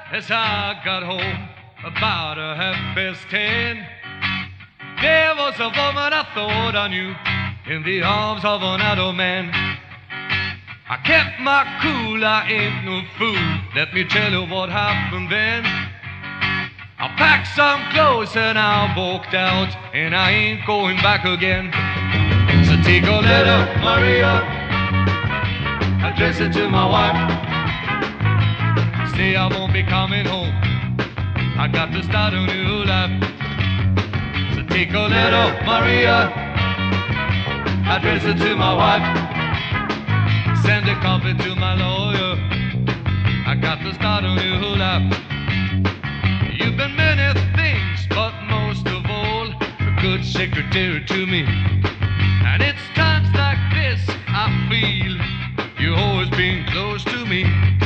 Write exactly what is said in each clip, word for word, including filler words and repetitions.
as I got home about a half past ten. There was a woman I thought I knew in the arms of another man. I kept my cool, I ain't no fool. Let me tell you what happened then. I packed some clothes and I walked out, and I ain't going back again. So take a letter, Maria, address it to my wife. Say I won't be coming home, I got to start a new life. So take a letter, Maria, address it to my wife. Send a copy to my lawyer, I got to start a new life. You've been many things, but most of all, a good secretary to me. And it's times like this I feel you've always been close to me.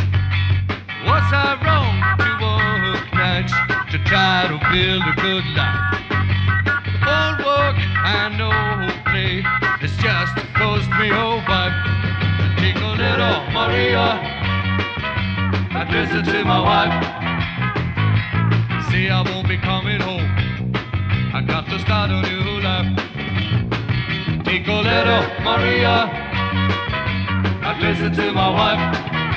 Was I wrong to work nights to try to build a good life? All work and no play, it's just cost me a wife. Take a letter, Maria, address it to my wife. Say I won't be coming home, I got to start a new life. Take a letter, Maria, address it to my wife.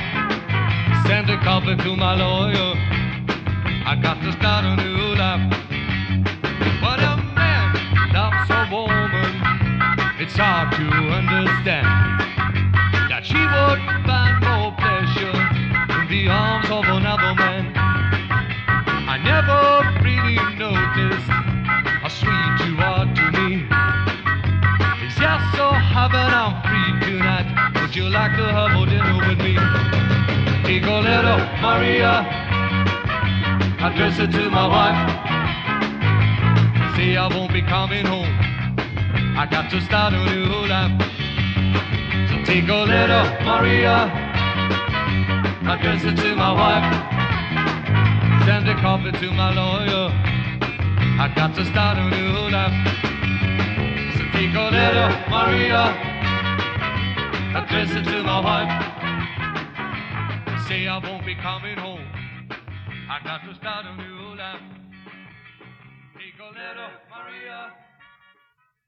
Send a copy to my lawyer, I got to start a new life. When a man loves a woman, it's hard to understand that she would find more pleasure in the arms of another man. I never really noticed how sweet you are to me. It's just so happen I'm free tonight. Would you like to have a dinner with me? Take a letter, Maria, address it to my wife. Say I won't be coming home, I got to start a new life. So take a letter, Maria, address it to my wife. Send a copy to my lawyer, I got to start a new life. So take a letter, Maria, address it to my wife. Say I won't be coming home, I got to start a new life. Take a letter, Maria.